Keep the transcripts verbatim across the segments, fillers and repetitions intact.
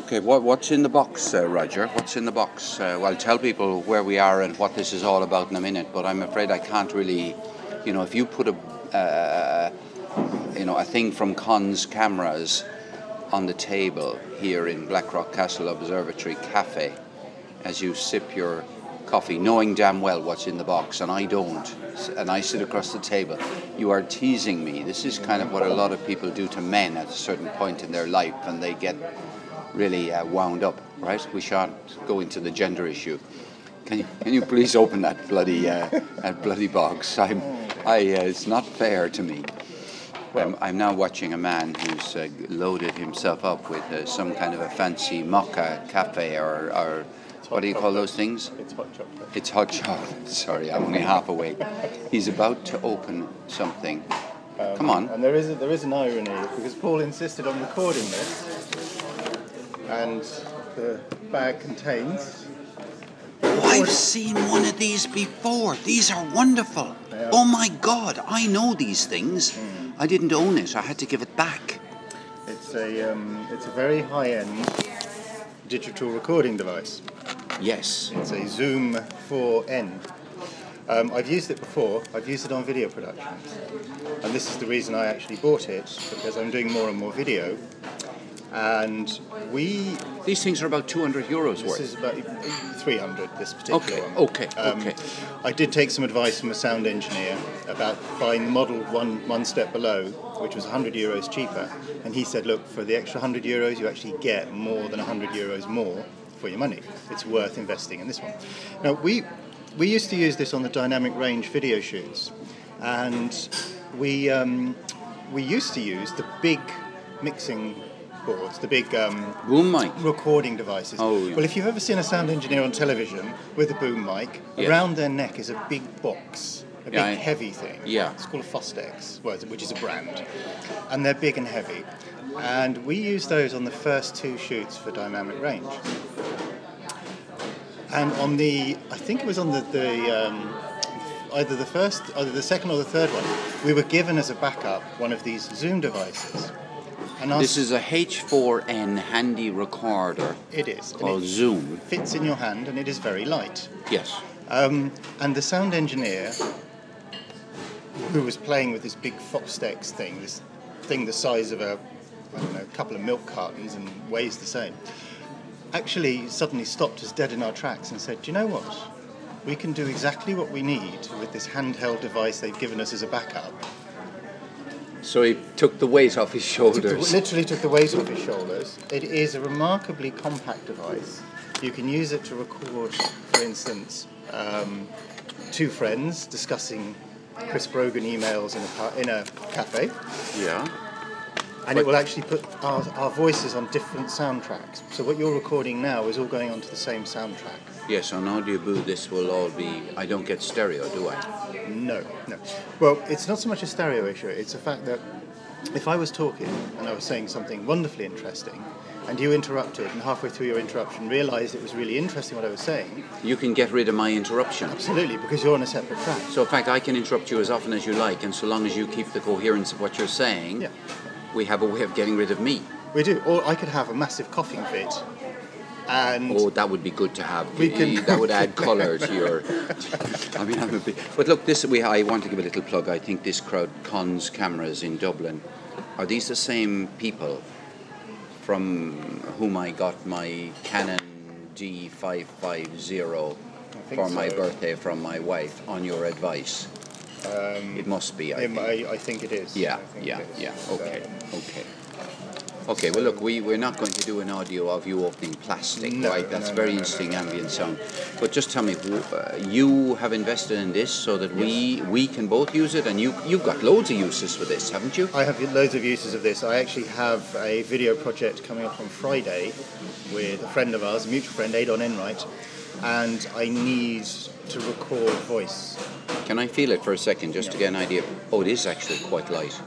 Okay, what, what's in the box, uh, Roger? What's in the box? Uh, well, tell people where we are and what this is all about in a minute, but I'm afraid I can't really, you know, if you put a, uh, you know, a thing from Con's cameras on the table here in Blackrock Castle Observatory Cafe as you sip your coffee, knowing damn well what's in the box, and I don't, and I sit across the table, you are teasing me. This is kind of what a lot of people do to men at a certain point in their life, and they get really uh, wound up, right? We shan't go into the gender issue. Can you, can you please open that bloody uh, that bloody box? I'm, I, uh, it's not fair to me. I'm, I'm now watching a man who's uh, loaded himself up with uh, some kind of a fancy mocha cafe or, or what do you call those things? It's hot chocolate. It's hot chocolate. Sorry, I'm only half awake. He's about to open something. Um, Come on. And there is a, there is an irony because Paul insisted on recording this, and the bag contains. Oh, I've seen one of these before. These are wonderful. Yeah. Oh my God, I know these things. Mm. I didn't own it. I had to give it back. It's a um, it's a very high-end digital recording device. Yes. It's a Zoom four N. Um, I've used it before. I've used it on video productions, and this is the reason I actually bought it, because I'm doing more and more video. And we... These things are about two hundred euros this worth. This is about three hundred, this particular okay, one. Okay, um, okay. I did take some advice from a sound engineer about buying the model one, one step below, which was one hundred euros cheaper. And he said, look, for the extra one hundred euros, you actually get more than one hundred euros more for your money. It's worth investing in this one. Now, we, we used to use this on the dynamic range video shoots. And we, um, we used to use the big mixing boards, the big um, boom mic recording devices. Oh, yeah. Well, if you've ever seen a sound engineer on television with a boom mic, yes. around their neck is a big box, a yeah, big I, heavy thing. Yeah. It's called a Fostex, which is a brand. And they're big and heavy. And we used those on the first two shoots for dynamic range. And on the, I think it was on the, the um, either the first, either the second or the third one, we were given as a backup one of these Zoom devices. And this is a H four N handy recorder. It is. Called it Zoom. Fits in your hand and it is very light. Yes. Um, and the sound engineer, who was playing with this big Fostex thing, this thing the size of a, I don't know, a couple of milk cartons and weighs the same, actually suddenly stopped us dead in our tracks and said, do you know what? We can do exactly what we need with this handheld device they've given us as a backup. So he took the weight off his shoulders. Took the, literally took the weight off his shoulders. It is a remarkably compact device. You can use it to record, for instance, um, two friends discussing Chris Brogan emails in a, in a cafe. Yeah. And it will actually put our, our voices on different soundtracks. So what you're recording now is all going onto the same soundtrack. Yes, on Audioboo this will all be... I don't get stereo, do I? No, no. Well, it's not so much a stereo issue. It's the fact that if I was talking and I was saying something wonderfully interesting and you interrupted and halfway through your interruption realised it was really interesting what I was saying... You can get rid of my interruption. Absolutely, because you're on a separate track. So in fact, I can interrupt you as often as you like, and so long as you keep the coherence of what you're saying, yeah. we have a way of getting rid of me. We do. Or I could have a massive coughing fit. And oh, that would be good to have. We can that would add colour to your... I mean, I'm a bit... But look, this we. I want to give a little plug. I think this crowd, Con's Cameras in Dublin, are these the same people from whom I got my Canon D five fifty for my so. birthday from my wife on your advice? Um, it must be, I I, think. I, I think it is. Yeah, I think yeah, it is. yeah. So, Okay, okay. Okay, well look, we, we're not going to do an audio of you opening plastic, no, right? That's no, very no, no, interesting no, no, ambient no. sound. But just tell me, uh, you have invested in this so that we we can both use it, and you, you've got loads of uses for this, haven't you? I have loads of uses of this. I actually have a video project coming up on Friday with a friend of ours, a mutual friend, Adon Enright, and I need to record voice. Can I feel it for a second, just yeah. to get an idea? Oh, it is actually quite light.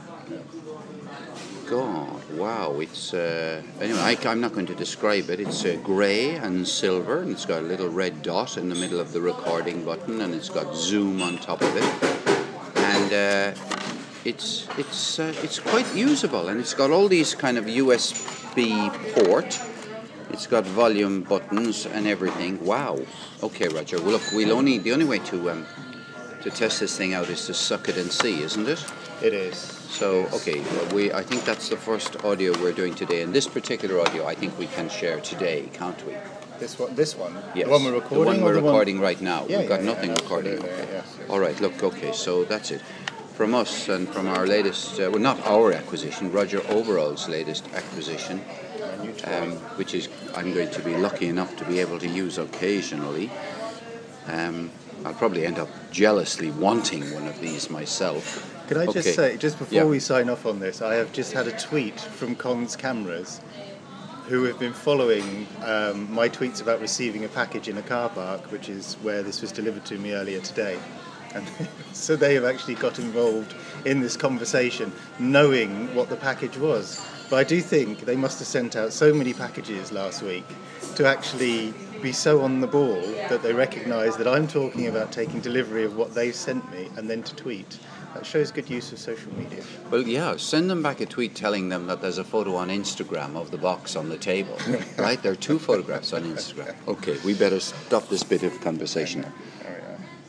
God, wow, it's, uh, anyway, I, I'm not going to describe it. It's uh, grey and silver, and it's got a little red dot in the middle of the recording button, and it's got zoom on top of it. And uh, it's it's uh, it's quite usable, and it's got all these kind of U S B port, It's got volume buttons and everything. Wow. Okay, Roger. Well, look, we'll only the only way to um, to test this thing out is to suck it and see, isn't it? It is. So, okay, well, we I think that's the first audio we're doing today, and this particular audio I think we can share today, can't we? This one, this one, Yes. the one we're recording. The one we're or the recording one... right now. Yeah, We've got yeah, nothing yeah, recording. absolutely, Okay. yes, yes. All right. Look. Okay. So that's it. From us and from our latest, uh, well, not our acquisition, Roger Overall's latest acquisition, My new toy. um, which is I'm going to be lucky enough to be able to use occasionally. Um, I'll probably end up jealously wanting one of these myself. Can I just Okay. say, just before Yeah. we sign off on this, I have just had a tweet from Cons Cameras, who have been following um, my tweets about receiving a package in a car park, which is where this was delivered to me earlier today. And so they have actually got involved in this conversation, knowing what the package was. But I do think they must have sent out so many packages last week to actually be so on the ball that they recognise that I'm talking about taking delivery of what they've sent me and then to tweet. That shows good use of social media. Well, yeah, send them back a tweet telling them that there's a photo on Instagram of the box on the table, right? There are two photographs on Instagram. Okay, we better stop this bit of conversation. All right.